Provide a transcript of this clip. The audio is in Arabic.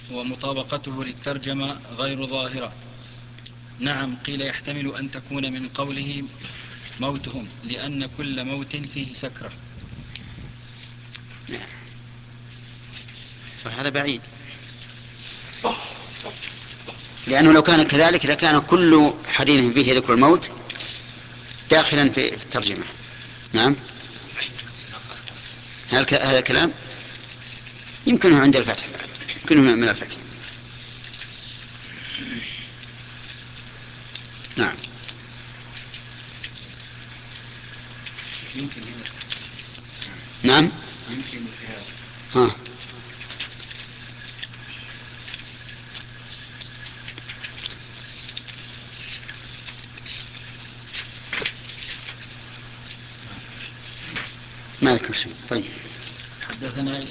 ومطابقته للترجمة غير ظاهرة. نعم، قيل يحتمل أن تكون من قوله موتهم، لأن كل موت فيه سكرة. هذا بعيد، لأنه لو كان كذلك لكان كل حديث فيه ذكر الموت داخلا في الترجمة. نعم، هذا كلام يمكنه عند الفتح، يمكنه من الفتح. نعم، يمكن هنا. نعم، يمكن ها. ما ذكر شيء. طيب، حدثنا